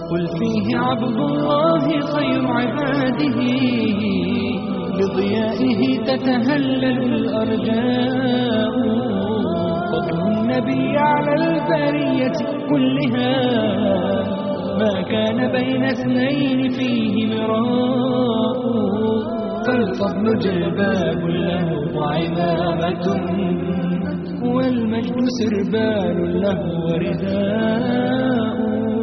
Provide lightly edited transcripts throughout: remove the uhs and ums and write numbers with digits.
قل فيه عبد الله خير عباده، بضيائه تتهلل الأرجاء. فضل النبي على البرية كلها، ما كان بين اثنين فيه مراء. فالفضل جلباب له وعمامة، والمجد سربال له ورداء.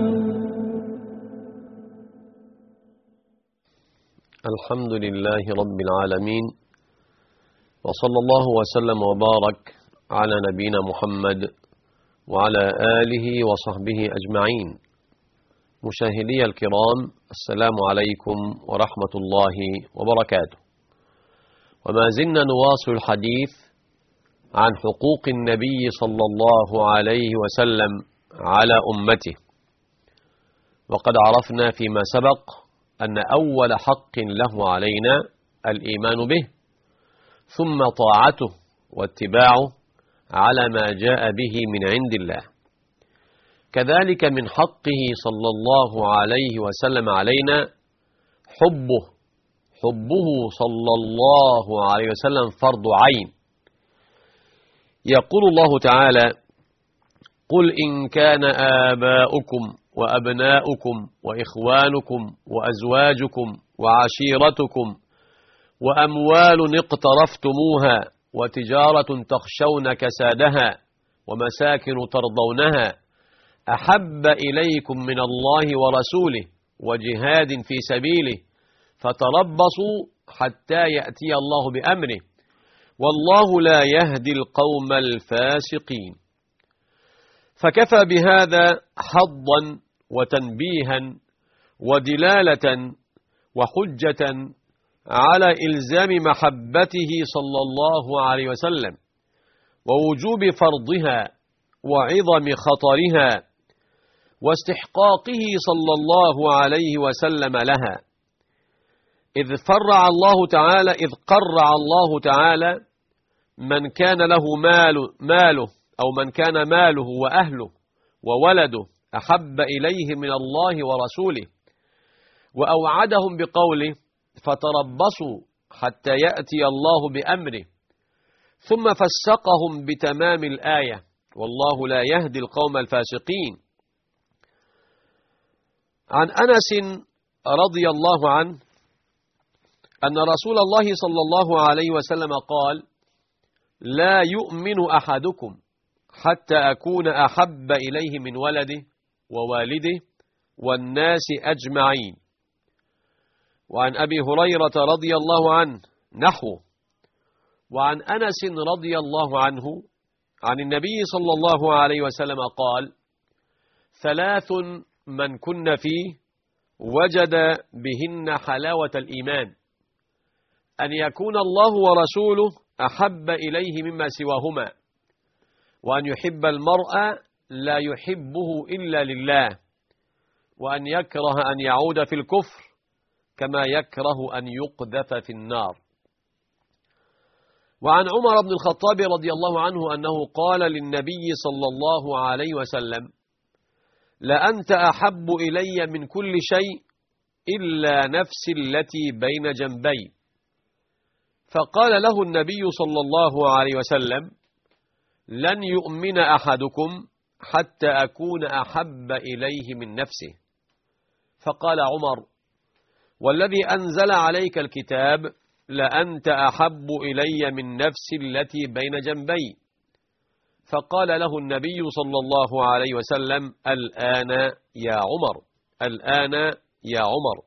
الحمد لله رب العالمين، وصلى الله وسلم وبارك على نبينا محمد وعلى آله وصحبه أجمعين. مشاهدي الكرام، السلام عليكم ورحمة الله وبركاته. وما زلنا نواصل الحديث عن حقوق النبي صلى الله عليه وسلم على أمته. وقد عرفنا فيما سبق أن أول حق له علينا الإيمان به، ثم طاعته واتباعه على ما جاء به من عند الله. كذلك من حقه صلى الله عليه وسلم علينا حبه صلى الله عليه وسلم فرض عين. يقول الله تعالى: قل إن كان آباؤكم وأبناؤكم وإخوانكم وأزواجكم وعشيرتكم وأموال اقترفتموها وتجارة تخشون كسادها ومساكن ترضونها أحب إليكم من الله ورسوله وجهاد في سبيله فتربصوا حتى يأتي الله بأمره والله لا يهدي القوم الفاسقين. فكفى بهذا حظا وتنبيها ودلالة وحجة على إلزام محبته صلى الله عليه وسلم ووجوب فرضها وعظم خطرها واستحقاقه صلى الله عليه وسلم لها، إذ قرع الله تعالى من كان له ماله أو من كان ماله وأهله وولده أحب إليه من الله ورسوله، وأوعدهم بقوله: فتربصوا حتى يأتي الله بأمره، ثم فسقهم بتمام الآية: والله لا يهدي القوم الفاسقين. عن أنس رضي الله عنه أن رسول الله صلى الله عليه وسلم قال: لا يؤمن أحدكم حتى أكون أحب إليه من ولده ووالده والناس أجمعين. وعن أبي هريرة رضي الله عنه نحوه. وعن أنس رضي الله عنه عن النبي صلى الله عليه وسلم قال: ثلاث من كن فيه وجد بهن حلاوة الإيمان: أن يكون الله ورسوله أحب إليه مما سواهما، وأن يحب المرء لا يحبه إلا لله، وأن يكره أن يعود في الكفر كما يكره أن يقذف في النار. وعن عمر بن الخطاب رضي الله عنه أنه قال للنبي صلى الله عليه وسلم: لأنت أحب إلي من كل شيء إلا نفسي التي بين جنبي. فقال له النبي صلى الله عليه وسلم: لن يؤمن أحدكم حتى أكون أحب إليه من نفسه. فقال عمر: والذي أنزل عليك الكتاب لأنت أحب إلي من نفسي التي بين جنبي. فقال له النبي صلى الله عليه وسلم: الآن يا عمر، الآن يا عمر.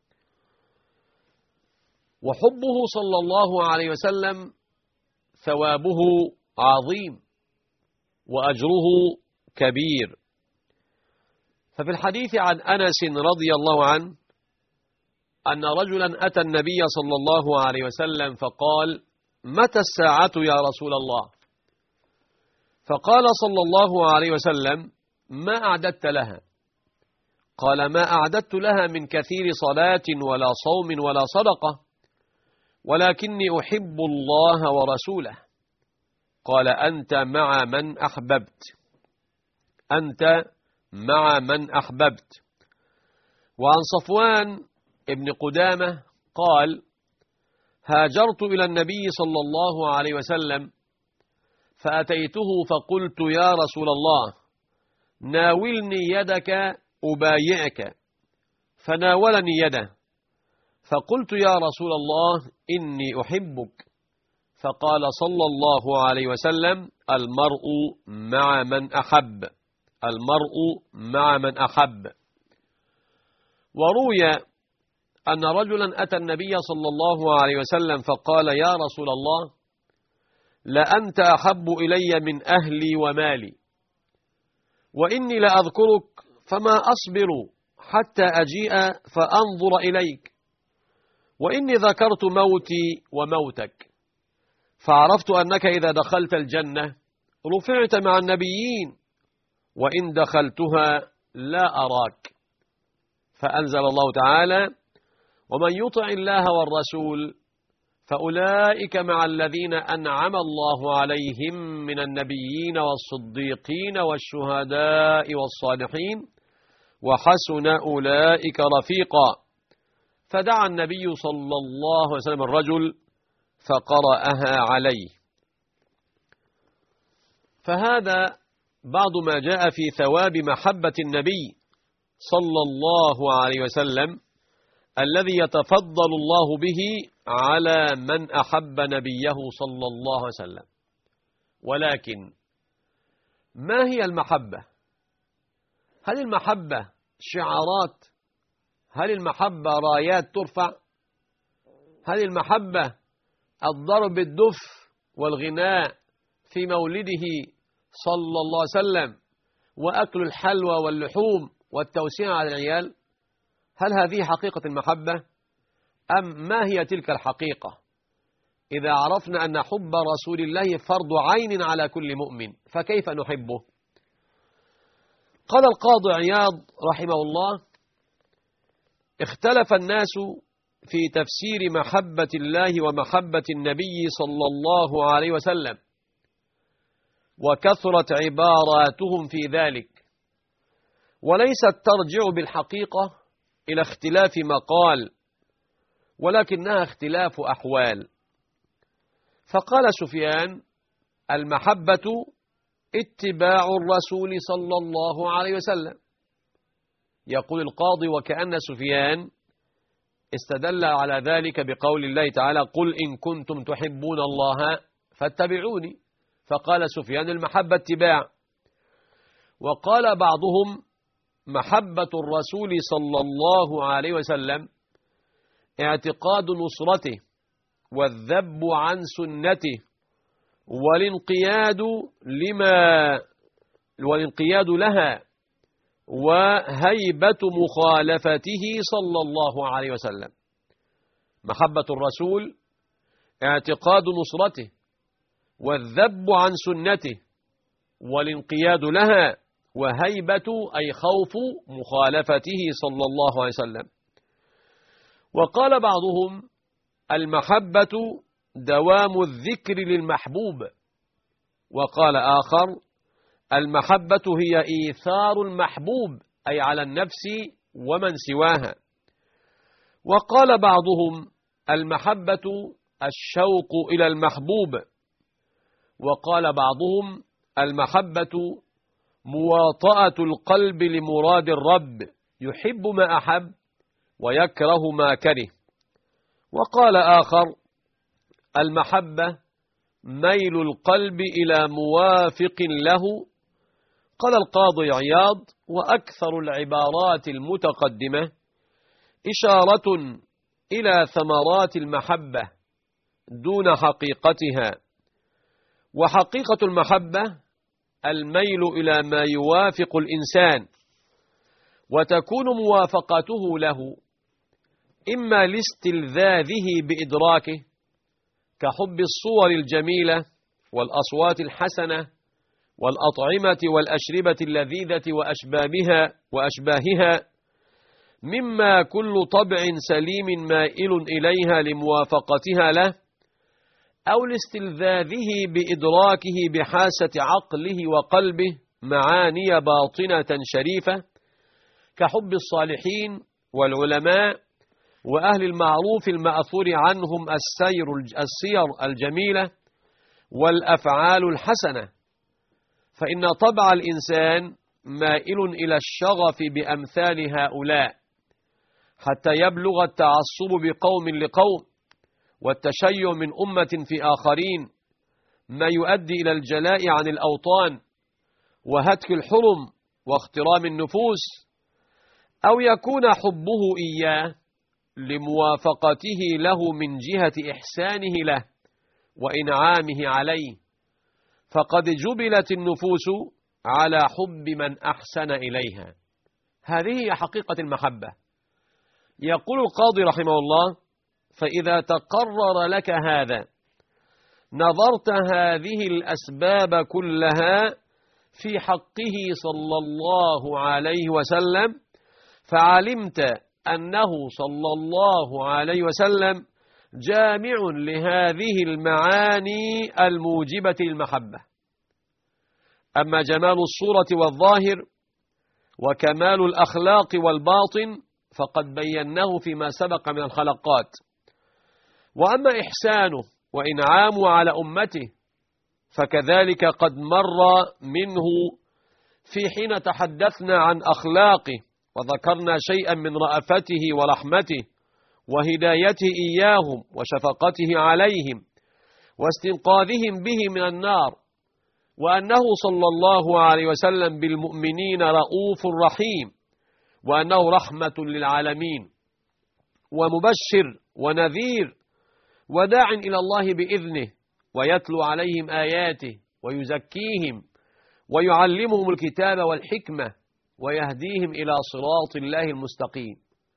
وحبه صلى الله عليه وسلم ثوابه عظيم وأجره كبير. ففي الحديث عن أنس رضي الله عنه أن رجلا أتى النبي صلى الله عليه وسلم فقال: متى الساعة يا رسول الله؟ فقال صلى الله عليه وسلم: ما أعددت لها؟ قال: ما أعددت لها من كثير صلاة ولا صوم ولا صدقة، ولكني أحب الله ورسوله. قال: أنت مع من أحببت، أنت مع من أحببت. وعن صفوان ابن قدامة قال: هاجرت إلى النبي صلى الله عليه وسلم فأتيته فقلت: يا رسول الله، ناولني يدك أبايعك، فناولني يده، فقلت: يا رسول الله، إني أحبك، فقال صلى الله عليه وسلم: المرء مع من أحب، المرء مع من أحب. وروي أن رجلا أتى النبي صلى الله عليه وسلم فقال: يا رسول الله، لأنت أحب إلي من أهلي ومالي، وإني لأذكرك فما أصبر حتى أجيء فأنظر إليك، وإني ذكرت موتي وموتك، فعرفت أنك إذا دخلت الجنة رفعت مع النبيين، وإن دخلتها لا أراك. فأنزل الله تعالى: ومن يطع الله والرسول فأولئك مع الذين أنعم الله عليهم من النبيين والصديقين والشهداء والصالحين وحسن أولئك رفيقا. فدعا النبي صلى الله عليه وسلم الرجل فقرأها عليه. فهذا بعض ما جاء في ثواب محبة النبي صلى الله عليه وسلم الذي يتفضل الله به على من أحب نبيه صلى الله عليه وسلم. ولكن ما هي المحبة؟ هل المحبة شعارات؟ هل المحبة رايات ترفع؟ هل المحبة الضرب الدف والغناء في مولده صلى الله عليه وسلم وأكل الحلوى واللحوم والتوسيع على العيال؟ هل هذه حقيقة المحبة؟ أم ما هي تلك الحقيقة؟ إذا عرفنا أن حب رسول الله فرض عين على كل مؤمن فكيف نحبه؟ قال القاضي عياض رحمه الله: اختلف الناس في تفسير محبة الله ومحبة النبي صلى الله عليه وسلم، وكثرت عباراتهم في ذلك، وليست ترجع بالحقيقة إلى اختلاف مقال، ولكنها اختلاف أحوال. فقال سفيان: المحبة اتباع الرسول صلى الله عليه وسلم. يقول القاضي: وكأن سفيان استدل على ذلك بقول الله تعالى: قل إن كنتم تحبون الله فاتبعوني. فقال سفيان: المحبة اتباع. وقال بعضهم: محبة الرسول صلى الله عليه وسلم اعتقاد نصرته والذب عن سنته والانقياد لها وهيبة مخالفته صلى الله عليه وسلم. محبة الرسول اعتقاد نصرته والذب عن سنته والانقياد لها وهيبة أي خوف مخالفته صلى الله عليه وسلم. وقال بعضهم: المحبة دوام الذكر للمحبوب. وقال آخر: المحبة هي إيثار المحبوب أي على النفس ومن سواها. وقال بعضهم: المحبة الشوق إلى المحبوب. وقال بعضهم: المحبة مواطأة القلب لمراد الرب، يحب ما أحب ويكره ما كره. وقال آخر: المحبة ميل القلب إلى موافق له. قال القاضي عياض: وأكثر العبارات المتقدمة إشارة إلى ثمرات المحبة دون حقيقتها، وحقيقة المحبة الميل إلى ما يوافق الإنسان، وتكون موافقته له إما لاستلذاذه بإدراكه كحب الصور الجميلة والأصوات الحسنة والأطعمة والأشربة اللذيذة وأشباهها مما كل طبع سليم مائل إليها لموافقتها له، أو لاستلذاذه بإدراكه بحاسة عقله وقلبه معاني باطنة شريفة كحب الصالحين والعلماء وأهل المعروف المأثور عنهم السير الجميلة والأفعال الحسنة، فإن طبع الإنسان مائل إلى الشغف بأمثال هؤلاء حتى يبلغ التعصب بقوم لقوم والتشيع من أمة في آخرين، ما يؤدي إلى الجلاء عن الأوطان وهتك الحرم واخترام النفوس، أو يكون حبه إياه لموافقته له من جهة إحسانه له وإنعامه عليه، فقد جبلت النفوس على حب من أحسن إليها. هذه هي حقيقة المحبة. يقول القاضي رحمه الله: فإذا تقرر لك هذا نظرت هذه الأسباب كلها في حقه صلى الله عليه وسلم، فعلمت أنه صلى الله عليه وسلم جامع لهذه المعاني الموجبة للمحبة. أما جمال الصورة والظاهر وكمال الأخلاق والباطن فقد بيناه فيما سبق من الخلقات. وأما إحسانه وإنعامه على أمته فكذلك قد مر منه في حين تحدثنا عن أخلاقه وذكرنا شيئا من رأفته ورحمته وهدايته إياهم وشفقته عليهم واستنقاذهم به من النار، وأنه صلى الله عليه وسلم بالمؤمنين رؤوف رحيم، وأنه رحمة للعالمين ومبشر ونذير وداع إلى الله بإذنه، ويتلو عليهم آياته ويزكيهم ويعلمهم الكتاب والحكمة ويهديهم إلى صراط الله المستقيم.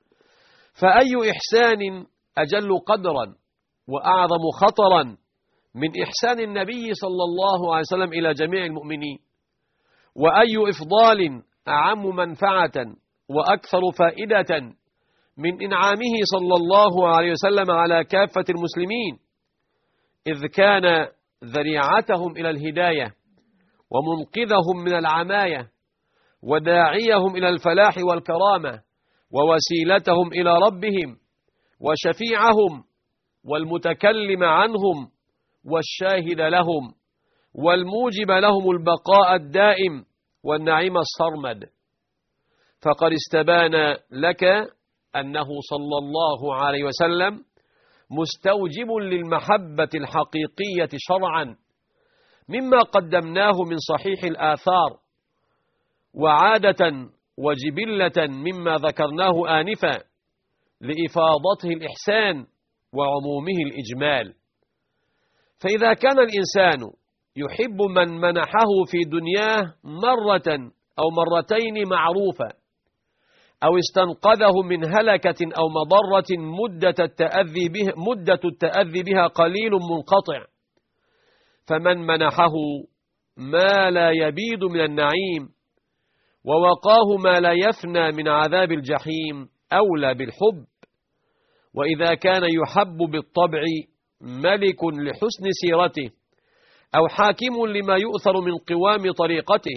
فأي إحسان أجل قدرا وأعظم خطرا من إحسان النبي صلى الله عليه وسلم إلى جميع المؤمنين؟ وأي إفضال أعم منفعة وأكثر فائدة من إنعامه صلى الله عليه وسلم على كافة المسلمين، إذ كان ذريعتهم إلى الهداية ومنقذهم من العماية وداعيهم إلى الفلاح والكرامة ووسيلتهم إلى ربهم وشفيعهم والمتكلم عنهم والشاهد لهم والموجب لهم البقاء الدائم والنعيم الصرمد. فقد استبان لك أنه صلى الله عليه وسلم مستوجب للمحبة الحقيقية شرعا مما قدمناه من صحيح الآثار، وعادة وجبلة مما ذكرناه آنفا لإفاضته الإحسان وعمومه الإجمال. فإذا كان الإنسان يحب من منحه في دنياه مرة أو مرتين معروفة، أو استنقذه من هلكة أو مضرة مدة التأذي بها قليل منقطع، فمن منحه ما لا يبيد من النعيم ووقاه ما لا يفنى من عذاب الجحيم أولى بالحب. وإذا كان يحب بالطبع ملك لحسن سيرته، أو حاكم لما يؤثر من قوام طريقته،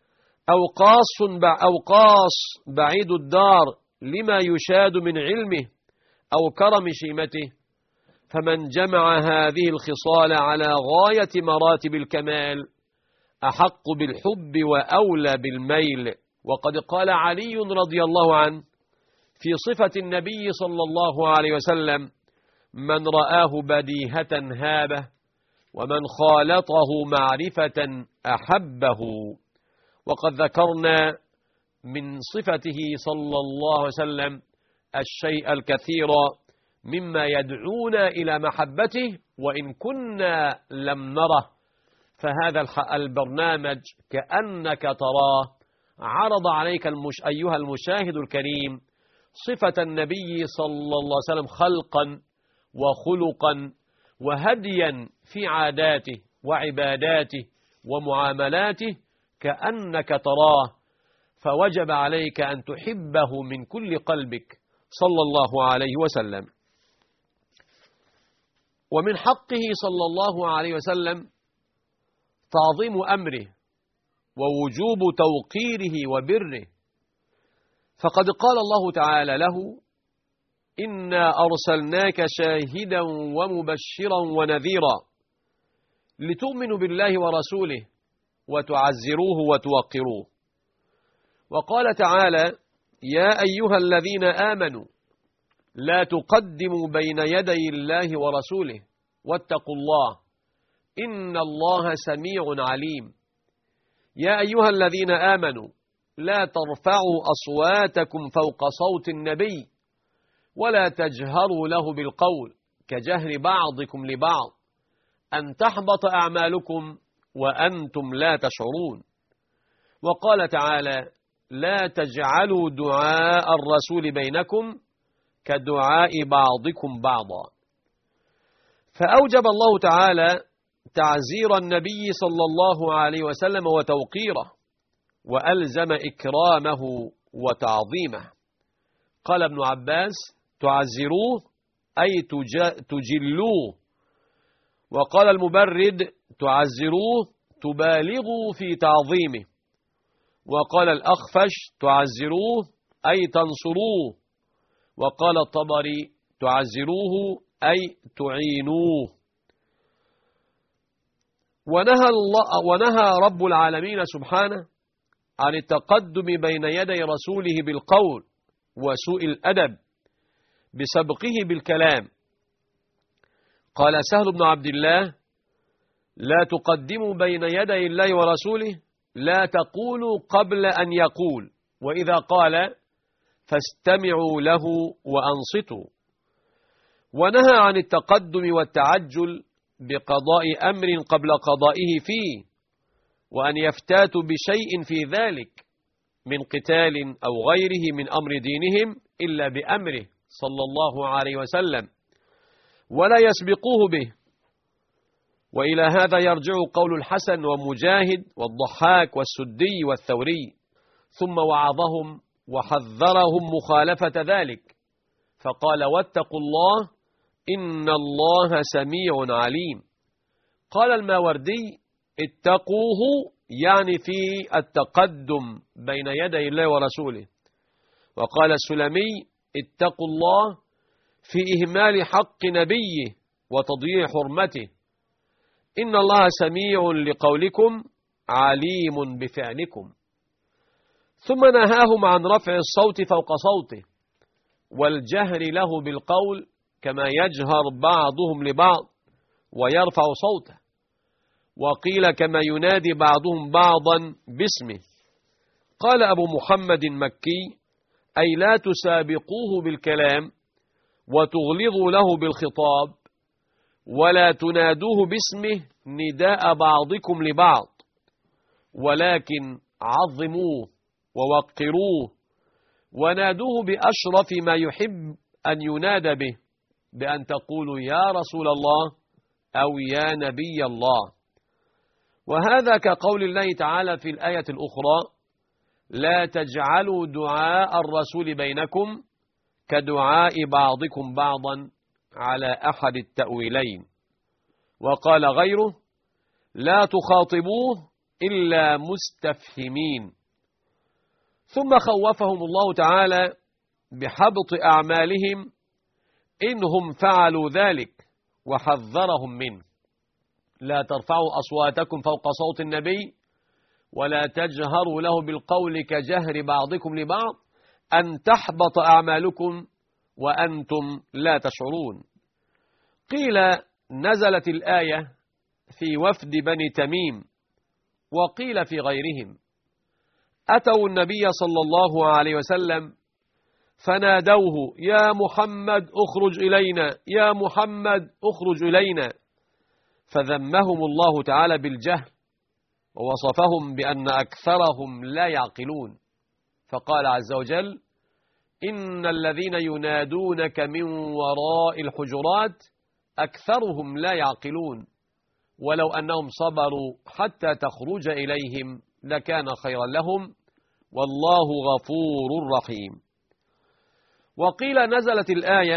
أو قاص بعيد الدار لما يشاد من علمه أو كرم شيمته، فمن جمع هذه الخصال على غاية مراتب الكمال أحق بالحب وأولى بالميل. وقد قال علي رضي الله عنه في صفة النبي صلى الله عليه وسلم: من رآه بديهة هابه، ومن خالطه معرفة أحبه. وقد ذكرنا من صفته صلى الله عليه وسلم الشيء الكثير مما يدعونا إلى محبته وإن كنا لم نره. فهذا البرنامج كأنك تراه عرض عليك أيها المشاهد الكريم صفة النبي صلى الله عليه وسلم خلقا وخلقا وهديا في عاداته وعباداته ومعاملاته كأنك تراه، فوجب عليك أن تحبه من كل قلبك صلى الله عليه وسلم. ومن حقه صلى الله عليه وسلم تعظيم أمره ووجوب توقيره وبره، فقد قال الله تعالى له: إنا أرسلناك شاهدا ومبشرا ونذيرا لتؤمنوا بالله ورسوله وتعزروه وتوقروه. وقال تعالى: يا أيها الذين آمنوا لا تقدموا بين يدي الله ورسوله واتقوا الله إن الله سميع عليم. يا أيها الذين آمنوا لا ترفعوا أصواتكم فوق صوت النبي ولا تجهروا له بالقول كجهر بعضكم لبعض أن تحبط أعمالكم وأنتم لا تشعرون. وقال تعالى: لا تجعلوا دعاء الرسول بينكم كدعاء بعضكم بعضا. فأوجب الله تعالى تعزير النبي صلى الله عليه وسلم وتوقيره، وألزم إكرامه وتعظيمه. قال ابن عباس: تعزروه أي تجلوه. وقال المبرد: تعزروه تبالغوا في تعظيمه. وقال الأخفش: تعزروه أي تنصروه. وقال الطبري: تعزروه أي تعينوه. ونهى رب العالمين سبحانه عن التقدم بين يدي رسوله بالقول وسوء الأدب بسبقه بالكلام. قال سهل بن عبد الله: لا تقدموا بين يدي الله ورسوله، لا تقولوا قبل أن يقول، وإذا قال فاستمعوا له وأنصتوا. ونهى عن التقدم والتعجل بقضاء أمر قبل قضائه فيه، وأن يفتاتوا بشيء في ذلك من قتال أو غيره من أمر دينهم إلا بأمره صلى الله عليه وسلم ولا يسبقوه به. وإلى هذا يرجع قول الحسن ومجاهد والضحاك والسدي والثوري. ثم وعظهم وحذرهم مخالفة ذلك فقال: واتقوا الله إن الله سميع عليم. قال الماوردي: اتقوه يعني في التقدم بين يدي الله ورسوله. وقال السلمي: اتقوا الله في إهمال حق نبيه وتضييع حرمته. إن الله سميع لقولكم عليم بفعلكم. ثم نهاهم عن رفع الصوت فوق صوته والجهر له بالقول كما يجهر بعضهم لبعض ويرفع صوته. وقيل كما ينادي بعضهم بعضا باسمه. قال أبو محمد مكي: أي لا تسابقوه بالكلام وتغلظوا له بالخطاب ولا تنادوه باسمه نداء بعضكم لبعض، ولكن عظموه ووقروه ونادوه بأشرف ما يحب أن ينادى به، بأن تقولوا يا رسول الله أو يا نبي الله. وهذا كقول الله تعالى في الآية الأخرى: لا تجعلوا دعاء الرسول بينكم كدعاء بعضكم بعضا على أحد التأويلين. وقال غيره: لا تخاطبوه إلا مستفهمين. ثم خوفهم الله تعالى بحبط أعمالهم إنهم فعلوا ذلك وحذرهم منه: لا ترفعوا أصواتكم فوق صوت النبي ولا تجهروا له بالقول كجهر بعضكم لبعض أن تحبط أعمالكم وأنتم لا تشعرون. قيل نزلت الآية في وفد بني تميم، وقيل في غيرهم. أتوا النبي صلى الله عليه وسلم فنادوه: يا محمد اخرج إلينا، يا محمد اخرج إلينا، فذمهم الله تعالى بالجهل ووصفهم بأن أكثرهم لا يعقلون، فقال عز وجل: إن الذين ينادونك من وراء الحجرات أكثرهم لا يعقلون، ولو أنهم صبروا حتى تخرج إليهم لكان خيرا لهم والله غفور رحيم. وقيل نزلت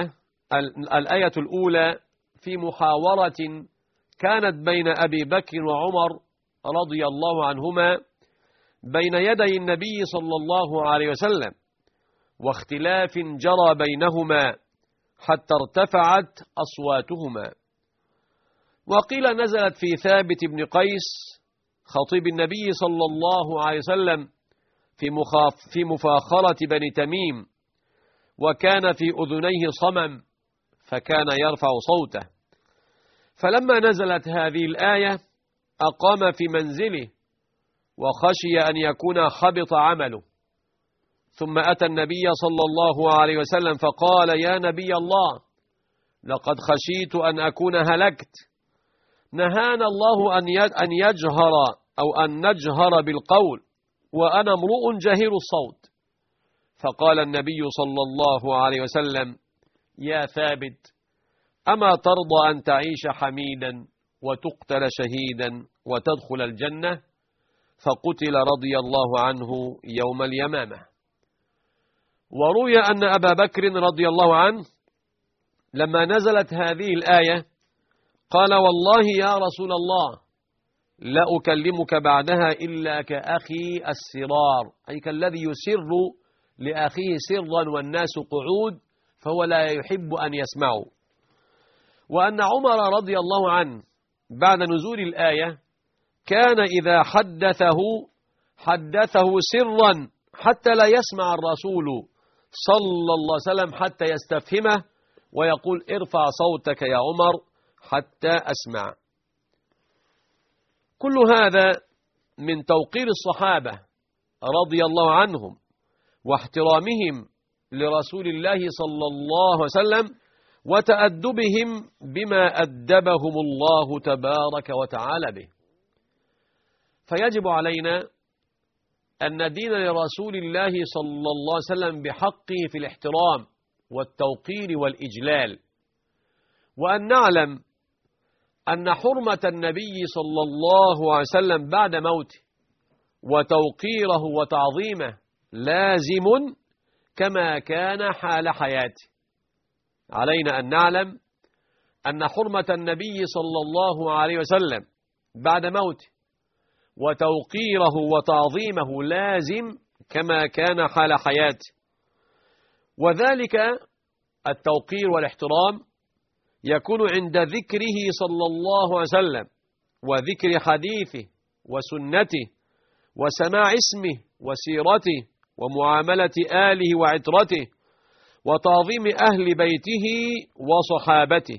الآية الأولى في محاورة كانت بين أبي بكر وعمر رضي الله عنهما بين يدي النبي صلى الله عليه وسلم، واختلاف جرى بينهما حتى ارتفعت أصواتهما. وقيل نزلت في ثابت بن قيس خطيب النبي صلى الله عليه وسلم في مفاخرة بني تميم، وكان في أذنيه صمم فكان يرفع صوته. فلما نزلت هذه الآية أقام في منزله وخشي أن يكون حبط عمله، ثم أتى النبي صلى الله عليه وسلم فقال: يا نبي الله، لقد خشيت أن أكون هلكت، نهانا الله أن يجهر أو أن نجهر بالقول وأنا امرؤ جهير الصوت. فقال النبي صلى الله عليه وسلم: يا ثابت، أما ترضى أن تعيش حميدا وتقتل شهيدا وتدخل الجنة؟ فقتل رضي الله عنه يوم اليمامة. وروي أن أبا بكر رضي الله عنه لما نزلت هذه الآية قال: والله يا رسول الله لا أكلمك بعدها إلا كأخي السرار، أي كالذي يسر لأخيه سرا والناس قعود فهو لا يحب أن يسمعه. وأن عمر رضي الله عنه بعد نزول الآية كان إذا حدثه سرا حتى لا يسمع الرسول صلى الله عليه وسلم حتى يستفهمه ويقول: ارفع صوتك يا عمر حتى أسمع. كل هذا من توقير الصحابة رضي الله عنهم واحترامهم لرسول الله صلى الله عليه وسلم وتأدبهم بما أدبهم الله تبارك وتعالى به. فيجب علينا أن ندين لرسول الله صلى الله عليه وسلم بحقه في الاحترام والتوقير والإجلال، وأن نعلم أن حرمة النبي صلى الله عليه وسلم بعد موته وتوقيره وتعظيمه لازم كما كان حال حياته. علينا أن نعلم أن حرمة النبي صلى الله عليه وسلم بعد موته وتوقيره وتعظيمه لازم كما كان حال حياته، وذلك التوقير والاحترام يكون عند ذكره صلى الله عليه وسلم وذكر حديثه وسنته وسماع اسمه وسيرته ومعاملة آله وعترته وتعظيم أهل بيته وصحابته.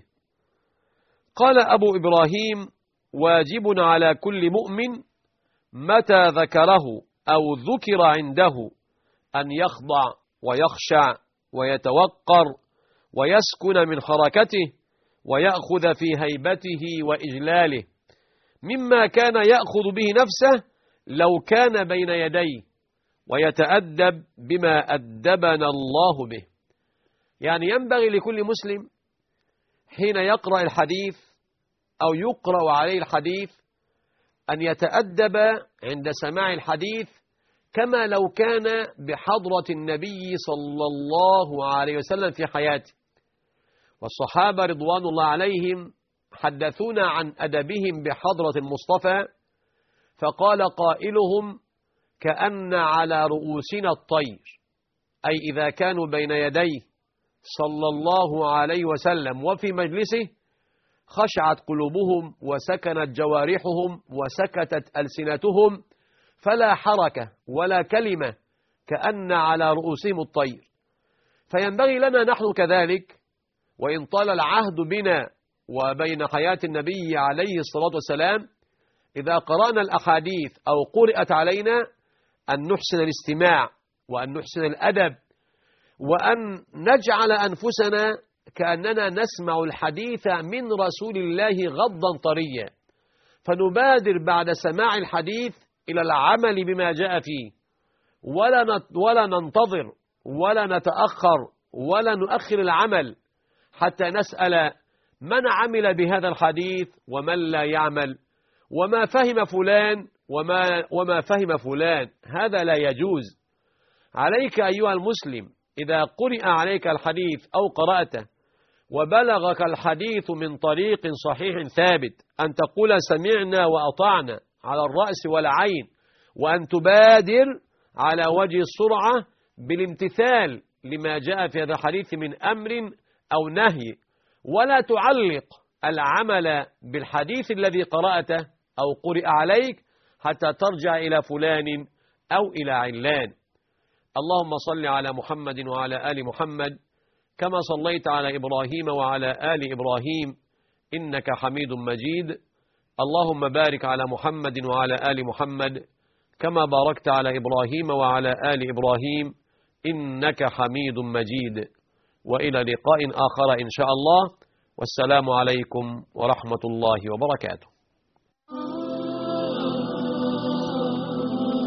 قال أبو إبراهيم: واجب على كل مؤمن متى ذكره أو ذكر عنده أن يخضع ويخشع ويتوقر ويسكن من حركته ويأخذ في هيبته وإجلاله مما كان يأخذ به نفسه لو كان بين يديه، ويتأدب بما أدبنا الله به. يعني ينبغي لكل مسلم حين يقرأ الحديث أو يقرأ عليه الحديث أن يتأدب عند سماع الحديث كما لو كان بحضرة النبي صلى الله عليه وسلم في حياته. والصحابة رضوان الله عليهم حدثونا عن أدبهم بحضرة المصطفى، فقال قائلهم: كأن على رؤوسنا الطير، أي إذا كانوا بين يديه صلى الله عليه وسلم وفي مجلسه خشعت قلوبهم وسكنت جوارحهم وسكتت ألسنتهم فلا حركة ولا كلمة، كأن على رؤوسهم الطير. فينبغي لنا نحن كذلك، وإن طال العهد بنا وبين حياة النبي عليه الصلاة والسلام، إذا قرأنا الأحاديث أو قرأت علينا أن نحسن الاستماع وأن نحسن الأدب، وأن نجعل أنفسنا كأننا نسمع الحديث من رسول الله غضا طريا، فنبادر بعد سماع الحديث إلى العمل بما جاء فيه، ولا ننتظر ولا نتأخر ولا نؤخر العمل حتى نسأل من عمل بهذا الحديث ومن لا يعمل، وما فهم فلان وما فهم فلان. هذا لا يجوز. عليك أيها المسلم إذا قرئ عليك الحديث أو قرأته وبلغك الحديث من طريق صحيح ثابت أن تقول سمعنا وأطعنا على الرأس والعين، وأن تبادر على وجه السرعة بالامتثال لما جاء في هذا الحديث من أمر أو نهي، ولا تعلق العمل بالحديث الذي قرأته أو قرئ عليك حتى ترجع إلى فلان أو إلى علان. اللهم صل على محمد وعلى آل محمد كما صليت على إبراهيم وعلى آل إبراهيم إنك حميد مجيد. اللهم بارك على محمد وعلى آل محمد كما باركت على إبراهيم وعلى آل إبراهيم إنك حميد مجيد. وإلى لقاء آخر إن شاء الله، والسلام عليكم ورحمة الله وبركاته.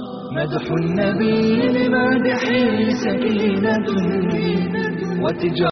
مدح النبي لمادحه سكينة